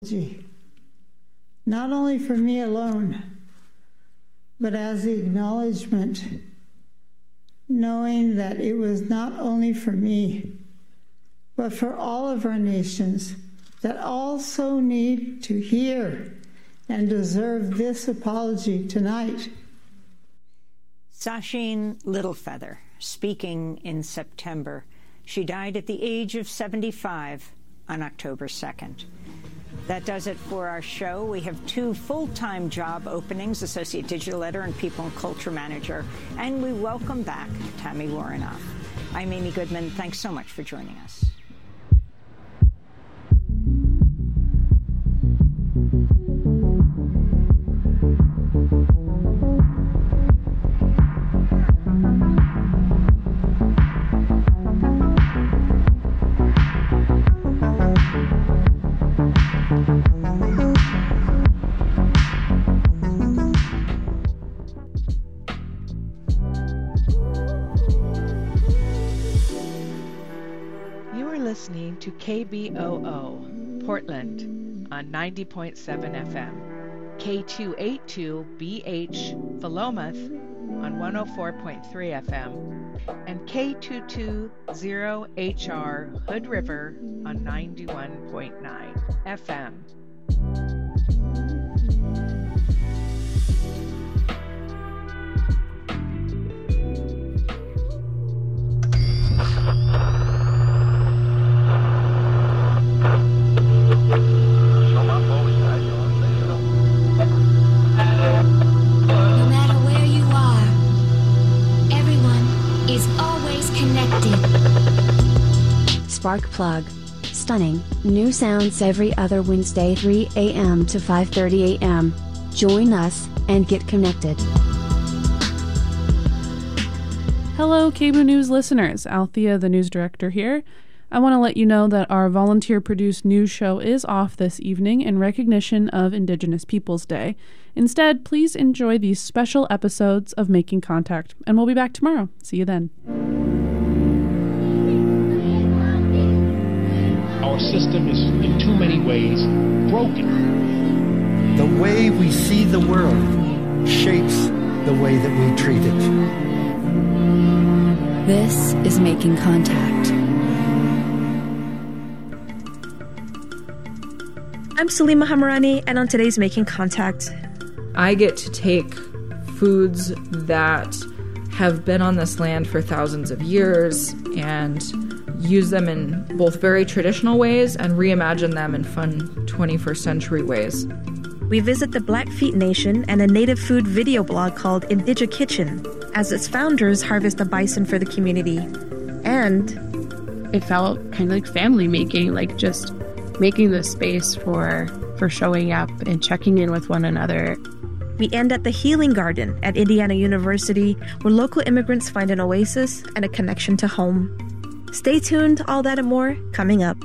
Not only for me alone, but as the acknowledgement, knowing that it was not only for me, but for all of our nations that also need to hear and deserve this apology tonight. Sacheen Littlefeather, speaking in September. She died at the age of 75 on October 2nd. That does it for our show. We have 2 full-time job openings, Associate Digital Editor and People and Culture Manager, and we welcome back Tammy Warrenoff. I'm Amy Goodman. Thanks so much for joining us. Listening to KBOO, Portland, on 90.7 FM, K282BH, Philomath, on 104.3 FM, and K220HR, Hood River, on 91.9 FM. Spark Plug. Stunning, new sounds every other Wednesday 3 a.m. to 5:30 a.m. Join us, and get connected. Hello, KBOO News listeners. Althea, the news director here. I want to let you know that our volunteer-produced news show is off this evening in recognition of Indigenous Peoples Day. Instead, please enjoy these special episodes of Making Contact, and we'll be back tomorrow. See you then. Our system is, in too many ways, broken. The way we see the world shapes the way that we treat it. This is Making Contact. I'm Salima Hamarani, and on today's Making Contact, I get to take foods that have been on this land for thousands of years and use them in both very traditional ways and reimagine them in fun 21st century ways. We visit the Blackfeet Nation and a native food video blog called Indigi Kitchen, as its founders harvest the bison for the community. And it felt kind of like family making, like just making the space for showing up and checking in with one another. We end at the Healing Garden at Indiana University, where local immigrants find an oasis and a connection to home. Stay tuned, all that and more coming up.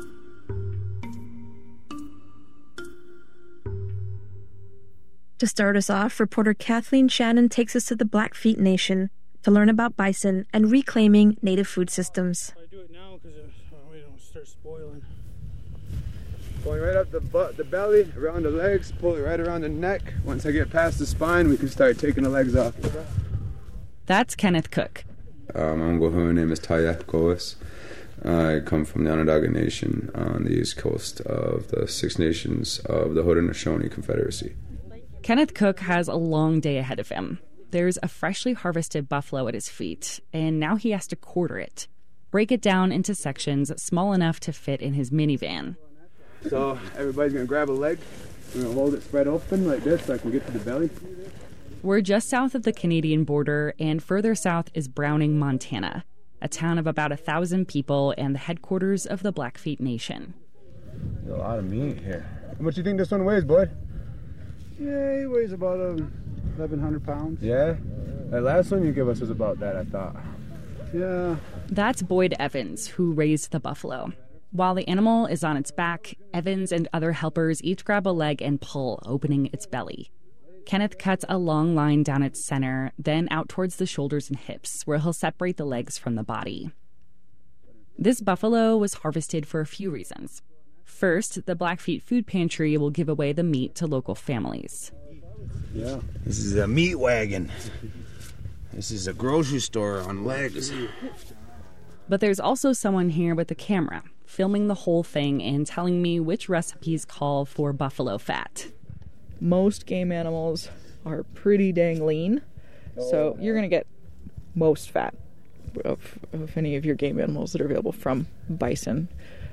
To start us off, reporter Kathleen Shannon takes us to the Blackfeet Nation to learn about bison and reclaiming native food systems. I do it now because we don't start spoiling. Going right up the belly, around the legs, pull it right around the neck. Once I get past the spine, we can start taking the legs off. That's Kenneth Cook. My name is Tayep Kois. I come from the Onondaga Nation on the east coast of the Six Nations of the Haudenosaunee Confederacy. Kenneth Cook has a long day ahead of him. There's a freshly harvested buffalo at his feet, and now he has to quarter it, break it down into sections small enough to fit in his minivan. So everybody's going to grab a leg. We're going to hold it spread open like this so I can get to the belly. We're just south of the Canadian border, and further south is Browning, Montana, a town of about 1,000 people and the headquarters of the Blackfeet Nation. There's a lot of meat here. How much do you think this one weighs, bud? Yeah, he weighs about 1,100 pounds. Yeah? That last one you gave us was about that, I thought. Yeah. That's Boyd Evans, who raised the buffalo. While the animal is on its back, Evans and other helpers each grab a leg and pull, opening its belly. Kenneth cuts a long line down its center, then out towards the shoulders and hips, where he'll separate the legs from the body. This buffalo was harvested for a few reasons. First, the Blackfeet Food Pantry will give away the meat to local families. Yeah. This is a meat wagon. This is a grocery store on legs. But there's also someone here with a camera, filming the whole thing and telling me which recipes call for buffalo fat. Most game animals are pretty dang lean, so you're going to get most fat of any of your game animals that are available from bison.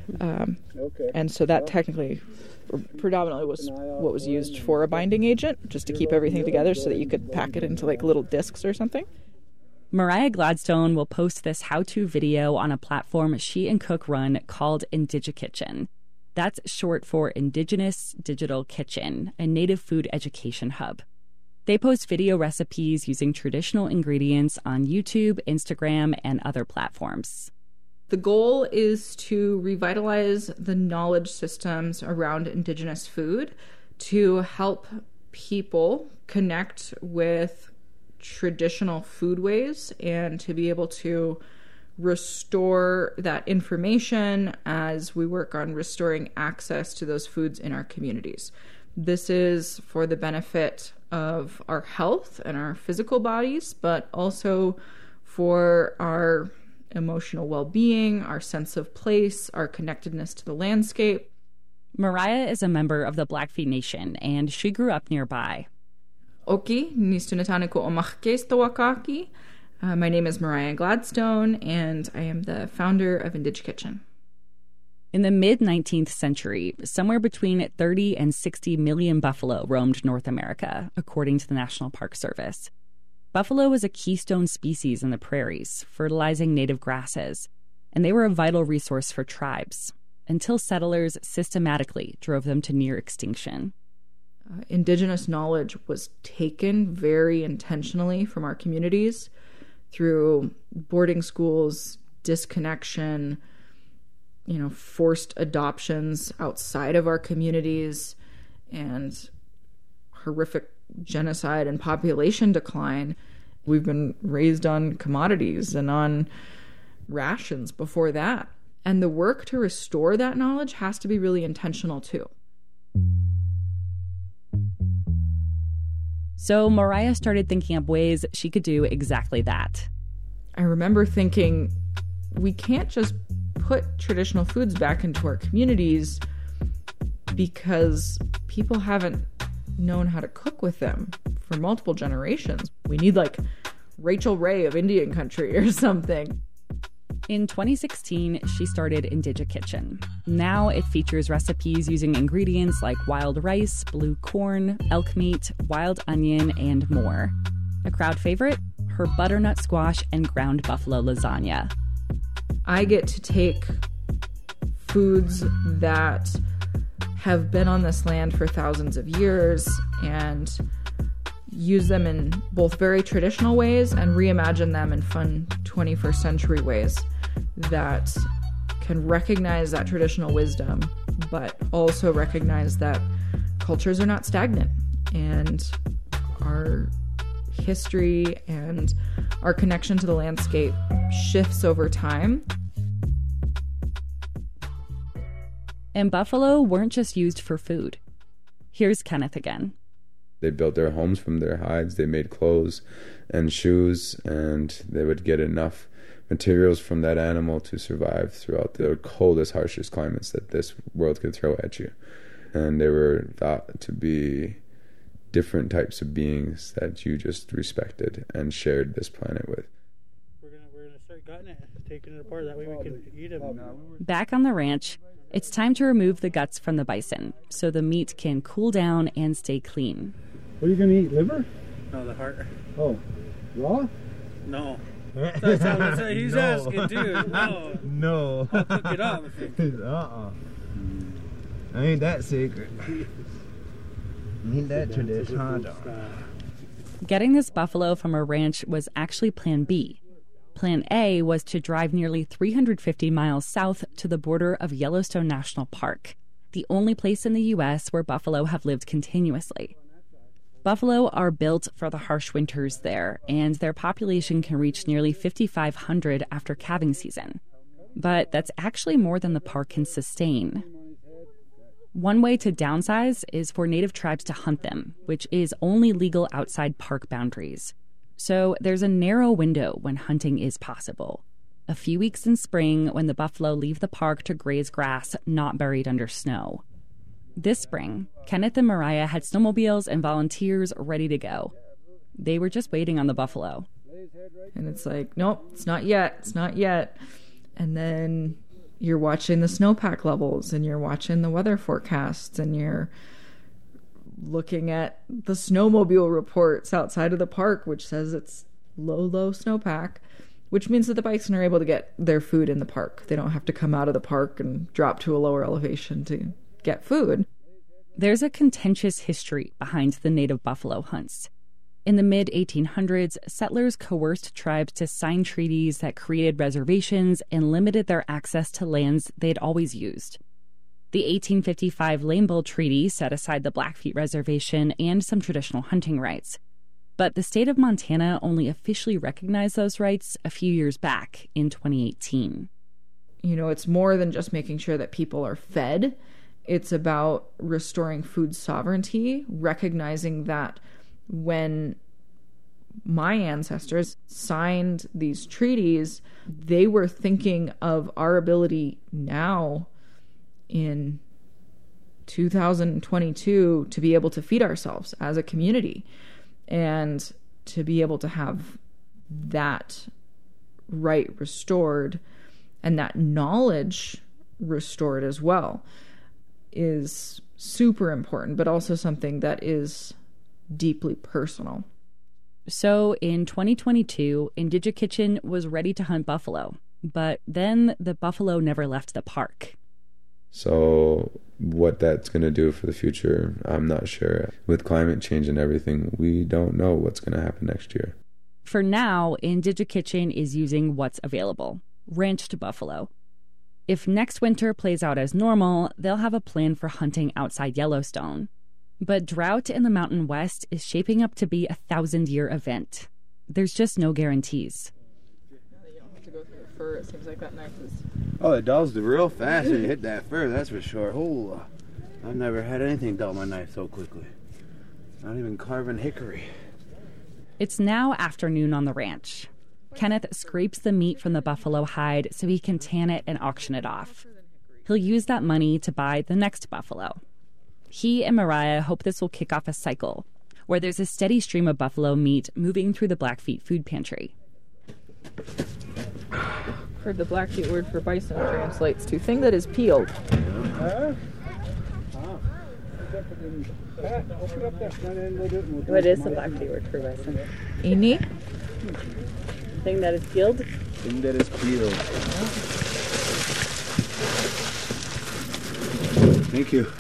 And so that technically predominantly was what was used for a binding agent, just to keep everything together so that you could pack it into like little discs or something. Mariah Gladstone will post this how-to video on a platform she and Cook run called IndigiKitchen. That's short for Indigenous Digital Kitchen, a native food education hub. They post video recipes using traditional ingredients on YouTube, Instagram, and other platforms. The goal is to revitalize the knowledge systems around Indigenous food to help people connect with traditional foodways and to be able to restore that information as we work on restoring access to those foods in our communities. This is for the benefit of our health and our physical bodies, but also for our emotional well-being, our sense of place, our connectedness to the landscape. Mariah is a member of the Blackfeet Nation, and she grew up nearby. Oki, nistunataniku omachkes tawakaki. My name is Mariah Gladstone, and I am the founder of IndigiKitchen. In the mid-19th century, somewhere between 30 and 60 million buffalo roamed North America, according to the National Park Service. Buffalo was a keystone species in the prairies, fertilizing native grasses, and they were a vital resource for tribes, until settlers systematically drove them to near extinction. Indigenous knowledge was taken very intentionally from our communities through boarding schools, disconnection, forced adoptions outside of our communities, and horrific genocide and population decline. We've been raised on commodities and on rations before that. And the work to restore that knowledge has to be really intentional too. So Mariah started thinking up ways she could do exactly that. I remember thinking, we can't just put traditional foods back into our communities because people haven't known how to cook with them for multiple generations. We need like Rachel Ray of Indian country or something. In 2016, she started IndigiKitchen. Now it features recipes using ingredients like wild rice, blue corn, elk meat, wild onion, and more. A crowd favorite? Her butternut squash and ground buffalo lasagna. I get to take foods that have been on this land for thousands of years and use them in both very traditional ways and reimagine them in fun 21st century ways that can recognize that traditional wisdom, but also recognize that cultures are not stagnant and our history and our connection to the landscape shifts over time. And buffalo weren't just used for food. Here's Kenneth again. They built their homes from their hides. They made clothes and shoes, and they would get enough materials from that animal to survive throughout the coldest, harshest climates that this world could throw at you. And they were thought to be different types of beings that you just respected and shared this planet with. We're gonna start gutting it, taking it apart. That way we can eat it. Back on the ranch, it's time to remove the guts from the bison so the meat can cool down and stay clean. What are you going to eat, liver? No, the heart. Oh, raw? No. That's what he's asking, dude. No. No. I'll cook it up. I ain't that secret. Ain't that tradition. Getting this buffalo from a ranch was actually Plan B. Plan A was to drive nearly 350 miles south to the border of Yellowstone National Park, the only place in the U.S. where buffalo have lived continuously. Buffalo are built for the harsh winters there, and their population can reach nearly 5,500 after calving season. But that's actually more than the park can sustain. One way to downsize is for native tribes to hunt them, which is only legal outside park boundaries. So there's a narrow window when hunting is possible. A few weeks in spring when the buffalo leave the park to graze grass not buried under snow. This spring, Kenneth and Mariah had snowmobiles and volunteers ready to go. They were just waiting on the buffalo. And it's like, nope, it's not yet. It's not yet. And then you're watching the snowpack levels and you're watching the weather forecasts and you're looking at the snowmobile reports outside of the park, which says it's low snowpack, which means that the bison are able to get their food in the park. They don't have to come out of the park and drop to a lower elevation to get food. There's a contentious history behind the native buffalo hunts. In the mid-1800s, settlers coerced tribes to sign treaties that created reservations and limited their access to lands they'd always used. The 1855 Lame Bull Treaty set aside the Blackfeet Reservation and some traditional hunting rights. But the state of Montana only officially recognized those rights a few years back in 2018. You know, it's more than just making sure that people are fed. It's about restoring food sovereignty, recognizing that when my ancestors signed these treaties, they were thinking of our ability now in 2022 to be able to feed ourselves as a community and to be able to have that right restored and that knowledge restored as well is super important, but also something that is deeply personal. So in 2022, Indigikitchen was ready to hunt buffalo, but then the buffalo never left the park. So what that's going to do for the future, I'm not sure. With climate change and everything, we don't know what's going to happen next year. For now, Indigikitchen is using what's available, ranched buffalo. If next winter plays out as normal, they'll have a plan for hunting outside Yellowstone. But drought in the Mountain West is shaping up to be a 1,000-year event. There's just no guarantees. You don't have to go through the fur. It seems like that knife is... Oh, it dulls real fast when you hit that fur, that's for sure. Oh, I've never had anything dull my knife so quickly. Not even carving hickory. It's now afternoon on the ranch. Kenneth scrapes the meat from the buffalo hide so he can tan it and auction it off. He'll use that money to buy the next buffalo. He and Mariah hope this will kick off a cycle where there's a steady stream of buffalo meat moving through the Blackfeet food pantry. Heard the Blackfeet word for bison translates to thing that is peeled. What is the Blackfeet word for bison? Ini? Thing that is peeled? Thing that is peeled. Thank you.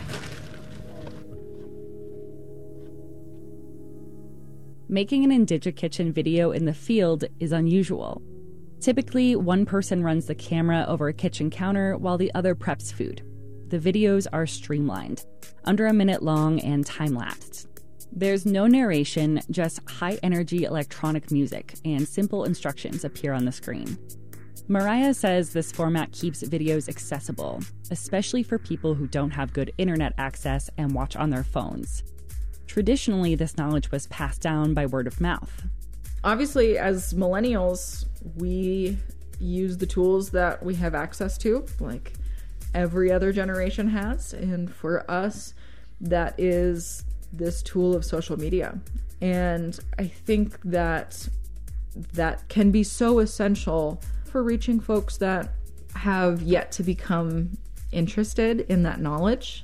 Making an Indigikitchen video in the field is unusual. Typically, one person runs the camera over a kitchen counter while the other preps food. The videos are streamlined, under a minute long and time-lapsed. There's no narration, just high-energy electronic music, and simple instructions appear on the screen. Mariah says this format keeps videos accessible, especially for people who don't have good internet access and watch on their phones. Traditionally, this knowledge was passed down by word of mouth. Obviously, as millennials, we use the tools that we have access to, like every other generation has. And for us, that is this tool of social media. And I think that can be so essential for reaching folks that have yet to become interested in that knowledge,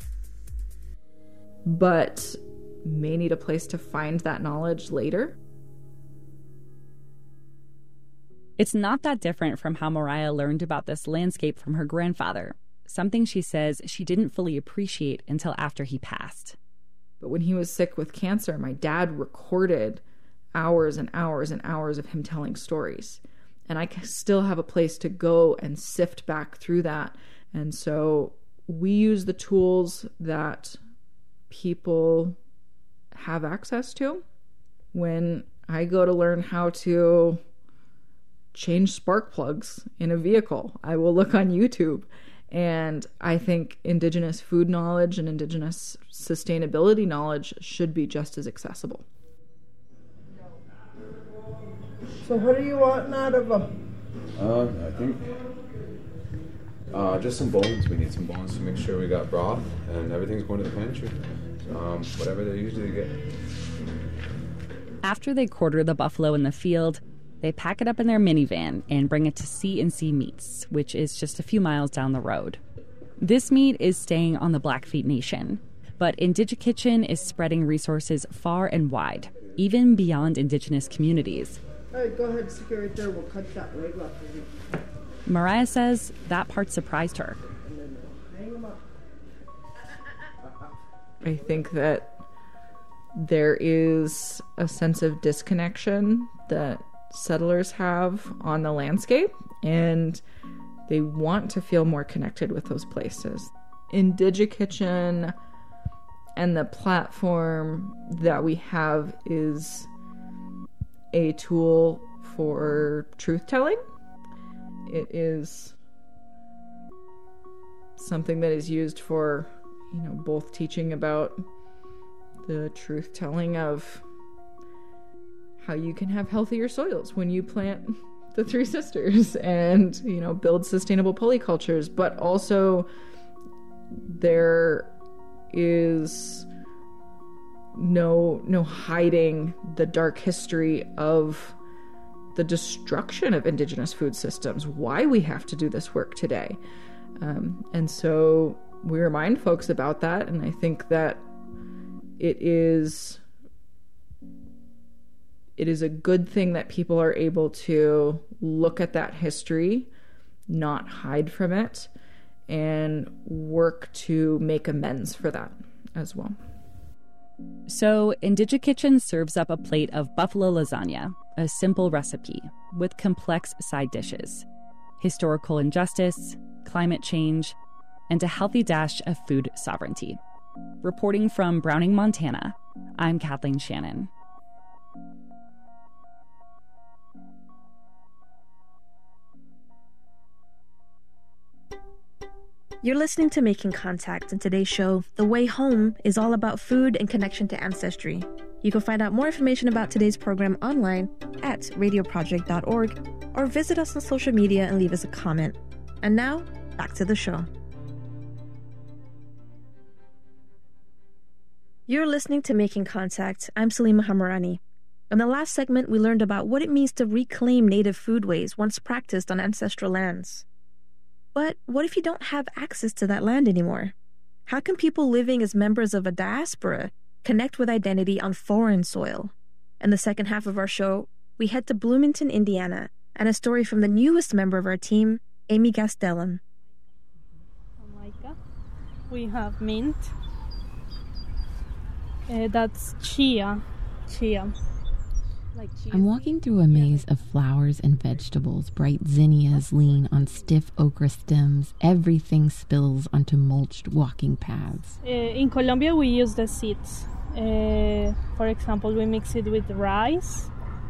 but may need a place to find that knowledge later. It's not that different from how Mariah learned about this landscape from her grandfather, something she says she didn't fully appreciate until after he passed. But when he was sick with cancer, my dad recorded hours and hours and hours of him telling stories. And I still have a place to go and sift back through that. And so we use the tools that people have access to. When I go to learn how to change spark plugs in a vehicle, I will look on YouTube And I think indigenous food knowledge and indigenous sustainability knowledge should be just as accessible. So what are you wanting out of them? I think just some bones. We need some bones to make sure we got broth, and everything's going to the pantry. Whatever they usually get. After they quarter the buffalo in the field, they pack it up in their minivan and bring it to C&C Meats, which is just a few miles down the road. This meat is staying on the Blackfeet Nation, but IndigiKitchen is spreading resources far and wide, even beyond indigenous communities. All right, go ahead, stick it right there. We'll cut that leg off. Mariah says that part surprised her. I think that there is a sense of disconnection that settlers have on the landscape, and they want to feel more connected with those places. IndigiKitchen and the platform that we have is a tool for truth-telling. It is something that is used for, both teaching about the truth-telling of how you can have healthier soils when you plant the Three Sisters and, build sustainable polycultures. But also there is no hiding the dark history of the destruction of indigenous food systems, why we have to do this work today. And so we remind folks about that, and I think that it is a good thing that people are able to look at that history, not hide from it, and work to make amends for that as well. So IndigiKitchen serves up a plate of buffalo lasagna, a simple recipe with complex side dishes, historical injustice, climate change, and a healthy dash of food sovereignty. Reporting from Browning, Montana, I'm Kathleen Shannon. You're listening to Making Contact, and today's show, The Way Home, is all about food and connection to ancestry. You can find out more information about today's program online at radioproject.org or visit us on social media and leave us a comment. And now, back to the show. You're listening to Making Contact. I'm Salima Hamarani. In the last segment, we learned about what it means to reclaim native foodways once practiced on ancestral lands. But what if you don't have access to that land anymore? How can people living as members of a diaspora connect with identity on foreign soil? In the second half of our show, we head to Bloomington, Indiana, and a story from the newest member of our team, Amy Gastelum. We have mint. That's chia. I'm walking through a maze of flowers and vegetables. Bright zinnias lean on stiff okra stems. Everything spills onto mulched walking paths. In Colombia, we use the seeds. For example, we mix it with rice.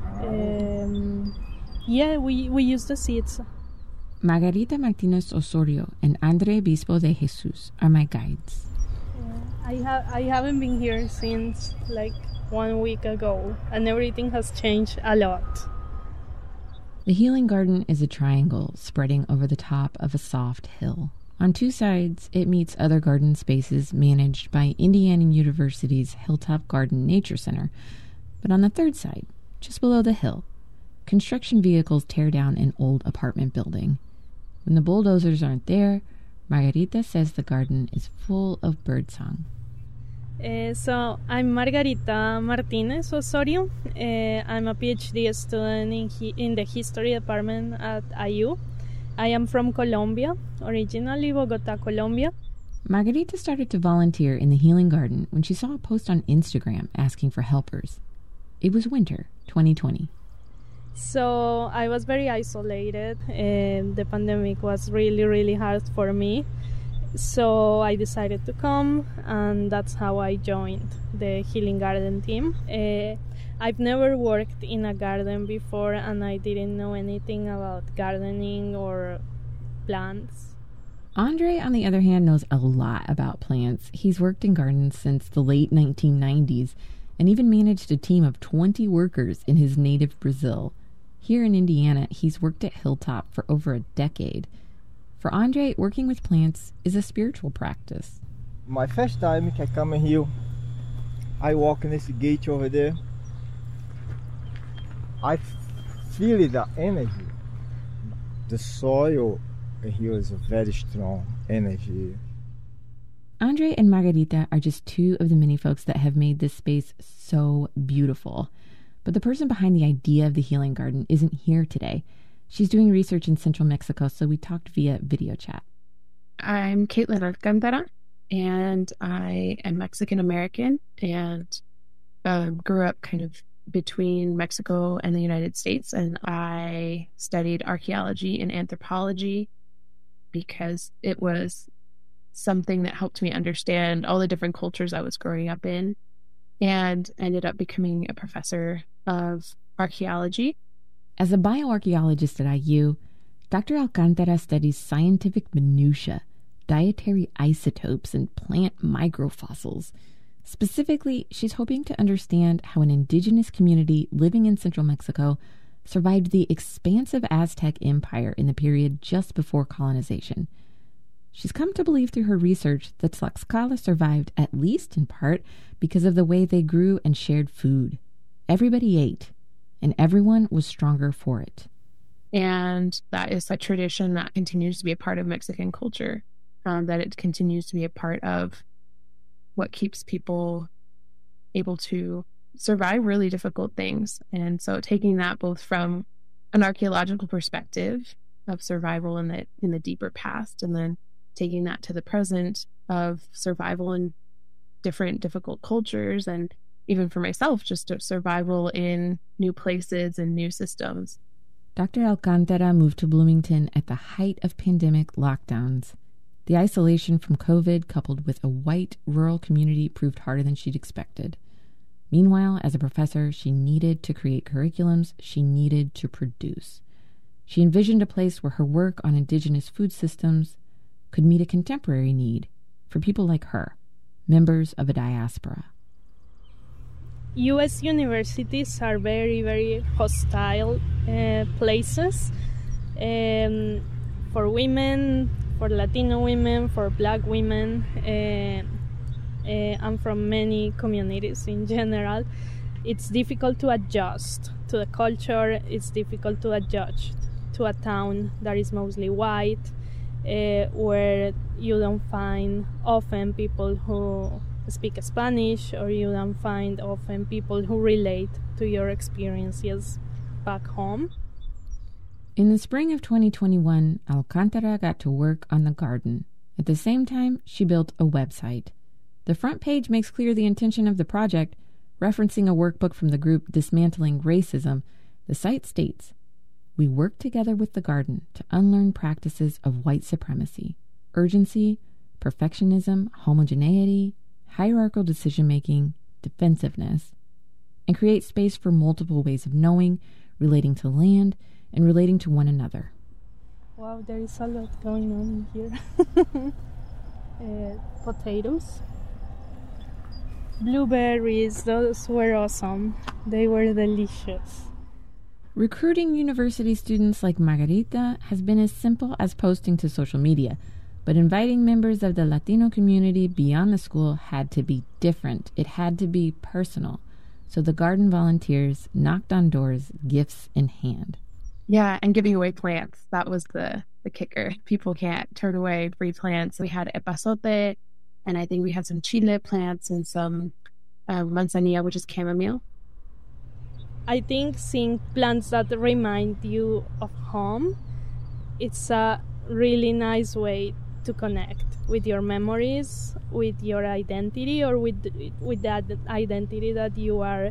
We use the seeds. Margarita Martinez Osorio and Andre Bispo de Jesus are my guides. I haven't been here since 1 week ago, and everything has changed a lot. The Healing Garden is a triangle spreading over the top of a soft hill. On two sides, it meets other garden spaces managed by Indiana University's Hilltop Garden Nature Center. But on the third side, just below the hill, construction vehicles tear down an old apartment building. When the bulldozers aren't there, Margarita says the garden is full of birdsong. So I'm Margarita Martinez Osorio. I'm a PhD student in the history department at IU. I am from Colombia, originally Bogota, Colombia. Margarita started to volunteer in the Healing Garden when she saw a post on Instagram asking for helpers. It was winter 2020. So I was very isolated, and the pandemic was really, really hard for me. So I decided to come, and that's how I joined the Healing Garden team. I've never worked in a garden before, and I didn't know anything about gardening or plants. Andre, on the other hand, knows a lot about plants. He's worked in gardens since the late 1990s and even managed a team of 20 workers in his native Brazil. Here in Indiana, he's worked at Hilltop for over a decade. For Andre, working with plants is a spiritual practice. My first time I come here, I walk in this gate over there. I feel the energy. The soil here is a very strong energy. Andre and Margarita are just two of the many folks that have made this space so beautiful. But the person behind the idea of the Healing Garden isn't here today. She's doing research in central Mexico, so we talked via video chat. I'm Caitlin Alcantara, and I am Mexican-American and grew up kind of between Mexico and the United States. And I studied archaeology and anthropology because it was something that helped me understand all the different cultures I was growing up in, and ended up becoming a professor of archaeology. As a bioarchaeologist at IU, Dr. Alcantara studies scientific minutiae, dietary isotopes, and plant microfossils. Specifically, she's hoping to understand how an indigenous community living in central Mexico survived the expansive Aztec Empire in the period just before colonization. She's come to believe through her research that Tlaxcala survived at least in part because of the way they grew and shared food. Everybody ate, and everyone was stronger for it. And that is a tradition that continues to be a part of Mexican culture, that it continues to be a part of what keeps people able to survive really difficult things. And so taking that both from an archaeological perspective of survival in the deeper past, and then taking that to the present of survival in different difficult cultures, and even for myself, just survival in new places and new systems. Dr. Alcantara moved to Bloomington at the height of pandemic lockdowns. The isolation from COVID, coupled with a white rural community, proved harder than she'd expected. Meanwhile, as a professor, she needed to create curriculums, she needed to produce. She envisioned a place where her work on indigenous food systems could meet a contemporary need for people like her, members of a diaspora. U.S. universities are very, very hostile places for women, for Latino women, for Black women, and from many communities in general. It's difficult to adjust to the culture. It's difficult to adjust to a town that is mostly white, where you don't find often people who speak Spanish, or you don't find often people who relate to your experiences back home. In the spring of 2021, Alcantara got to work on the garden. At the same time, she built a website. The front page makes clear the intention of the project, referencing a workbook from the group Dismantling Racism. The site states, "We work together with the garden to unlearn practices of white supremacy, urgency, perfectionism, homogeneity, hierarchical decision-making, defensiveness, and create space for multiple ways of knowing, relating to land, and relating to one another." Wow, there is a lot going on here. Potatoes. Blueberries, those were awesome. They were delicious. Recruiting university students like Margarita has been as simple as posting to social media, but inviting members of the Latino community beyond the school had to be different. It had to be personal. So the garden volunteers knocked on doors, gifts in hand. Yeah, and giving away plants. That was the kicker. People can't turn away free plants. We had epazote, and I think we had some chile plants and some manzanilla, which is chamomile. I think seeing plants that remind you of home, it's a really nice way to connect with your memories, with your identity, or with that identity that you are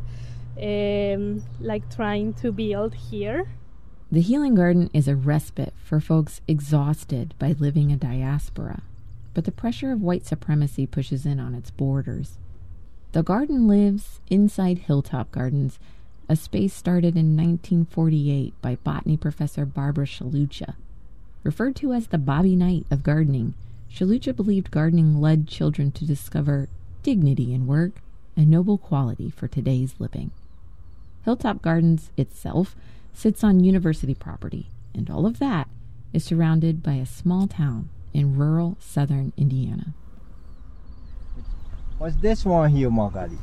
trying to build here. The Healing Garden is a respite for folks exhausted by living a diaspora, but the pressure of white supremacy pushes in on its borders. The garden lives inside Hilltop Gardens, a space started in 1948 by botany professor Barbara Shalucha. Referred to as the Bobby Knight of gardening, Shalucha believed gardening led children to discover dignity in work, a noble quality for today's living. Hilltop Gardens itself sits on university property, and all of that is surrounded by a small town in rural southern Indiana. What's this one here, Margarita?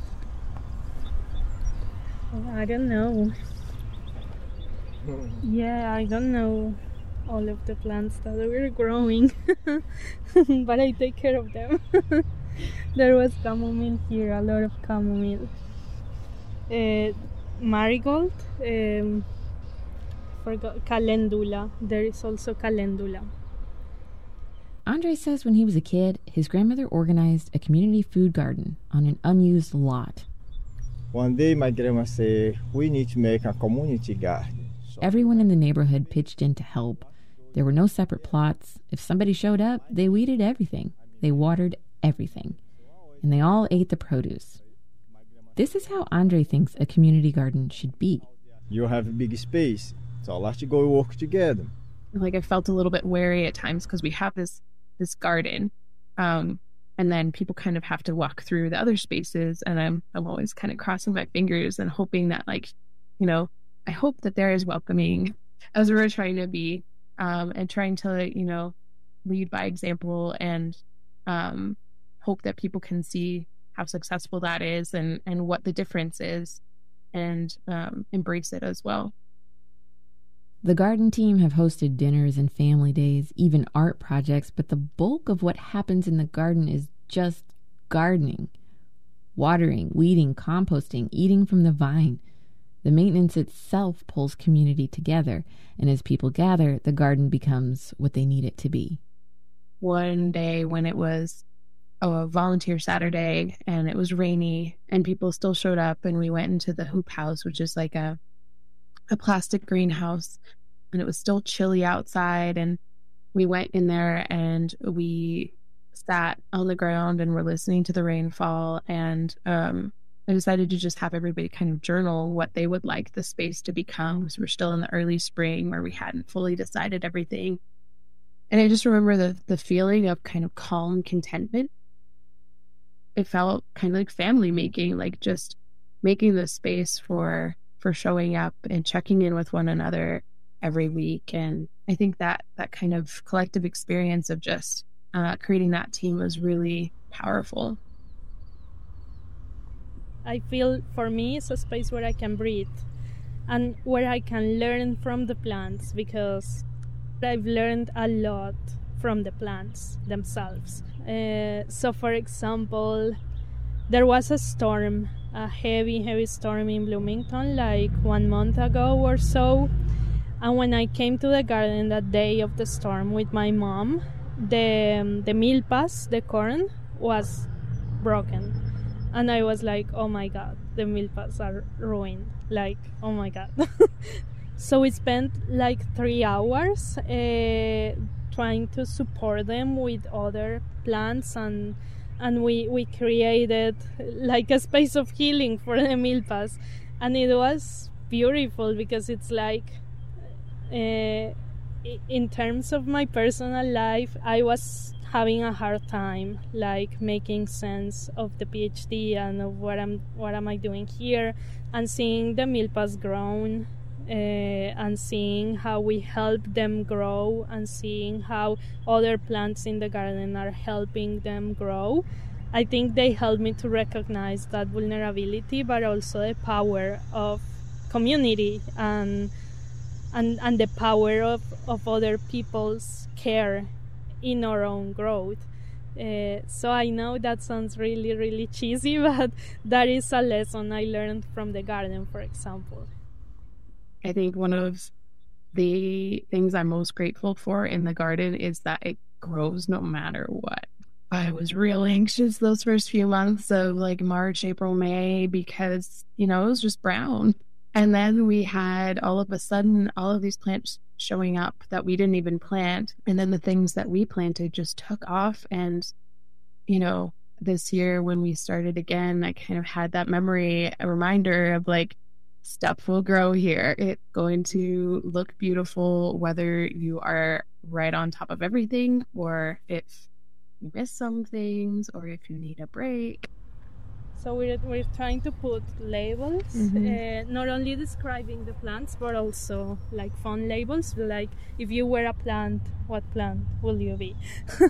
I don't know. Yeah, I don't know all of the plants that we're growing, but I take care of them. There was chamomile here, a lot of chamomile. Marigold, forgot calendula. There is also calendula. Andre says when he was a kid, his grandmother organized a community food garden on an unused lot. One day my grandma said, we need to make a community garden. Everyone in the neighborhood pitched in to help. There were no separate plots. If somebody showed up, they weeded everything. They watered everything. And they all ate the produce. This is how Andre thinks a community garden should be. You have a big space, so let's go work together. Like, I felt a little bit wary at times because we have this garden, and then people kind of have to walk through the other spaces, and I'm always kind of crossing my fingers and hoping that, like, you know, I hope that they're as welcoming as we're trying to be, and trying to, you know, lead by example and hope that people can see how successful that is and what the difference is, and embrace it as well. The garden team have hosted dinners and family days, even art projects, but the bulk of what happens in the garden is just gardening. Watering, weeding, composting, eating from the vine. The maintenance itself pulls community together, and as people gather, the garden becomes what they need it to be. One day when it was a volunteer Saturday and it was rainy and people still showed up, and we went into the hoop house, which is like a plastic greenhouse, and it was still chilly outside, and we went in there and we sat on the ground and were listening to the rainfall, and I decided to just have everybody kind of journal what they would like the space to become, because we're still in the early spring where we hadn't fully decided everything. And I just remember the feeling of kind of calm contentment. It felt kind of like family making, like just making the space for showing up and checking in with one another every week. And I think that kind of collective experience of just creating that team was really powerful. I feel for me it's a space where I can breathe and where I can learn from the plants, because I've learned a lot from the plants themselves. So for example, there was a storm, a heavy storm in Bloomington like 1 month ago or so. And when I came to the garden that day of the storm with my mom, the milpas, the corn, was broken. And I was like, oh my God, the milpas are ruined. Like, oh my God. So we spent like 3 hours trying to support them with other plants, and we created like a space of healing for the milpas. And it was beautiful because it's like, in terms of my personal life, I was having a hard time like making sense of the PhD and of what am I doing here, and seeing the milpas grown, and seeing how we help them grow, and seeing how other plants in the garden are helping them grow. I think they helped me to recognize that vulnerability, but also the power of community and the power of other people's care in our own growth. So I know that sounds really, really cheesy, but that is a lesson I learned from the garden, for example. I think one of the things I'm most grateful for in the garden is that it grows no matter what. I was real anxious those first few months of like March, April, May, because, you know, it was just brown. And then we had all of a sudden all of these plants showing up that we didn't even plant. And then the things that we planted just took off. And, you know, this year when we started again, I kind of had that memory, a reminder of like, stuff will grow here. It's going to look beautiful whether you are right on top of everything or if you miss some things or if you need a break. So we're trying to put labels, not only describing the plants, but also like fun labels, like if you were a plant, what plant will you be?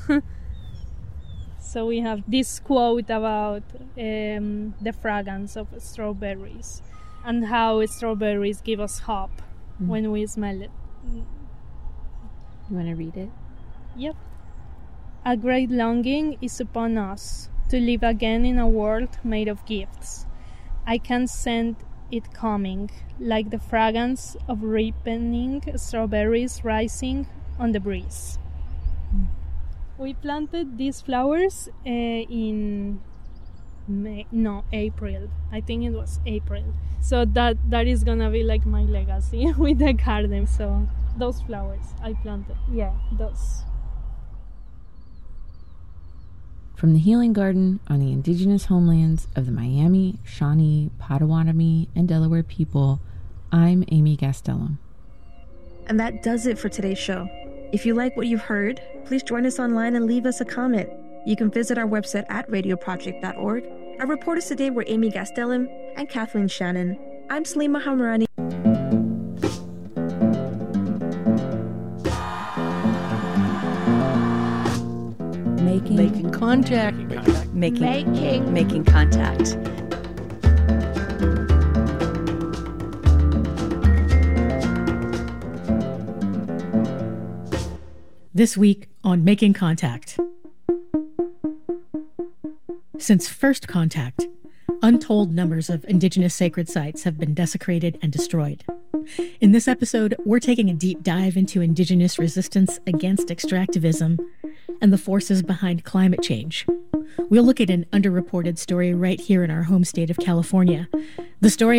So we have this quote about the fragrance of strawberries and how strawberries give us hope when we smell it. You want to read it? Yep. A great longing is upon us to live again in a world made of gifts. I can scent it coming, like the fragrance of ripening strawberries rising on the breeze. We planted these flowers in April. I think it was April. So that is gonna be like my legacy with the garden. So those flowers I planted. Yeah, those. From the Healing Garden on the indigenous homelands of the Miami, Shawnee, Potawatomi, and Delaware people, I'm Amy Gastelum. And that does it for today's show. If you like what you've heard, please join us online and leave us a comment. You can visit our website at radioproject.org. Our reporters today were Amy Gastelum and Kathleen Shannon. I'm Salima Hamarani. Making contact. Making contact. This week on Making Contact. Since first contact, untold numbers of indigenous sacred sites have been desecrated and destroyed. In this episode, we're taking a deep dive into indigenous resistance against extractivism and the forces behind climate change. We'll look at an underreported story right here in our home state of California. The story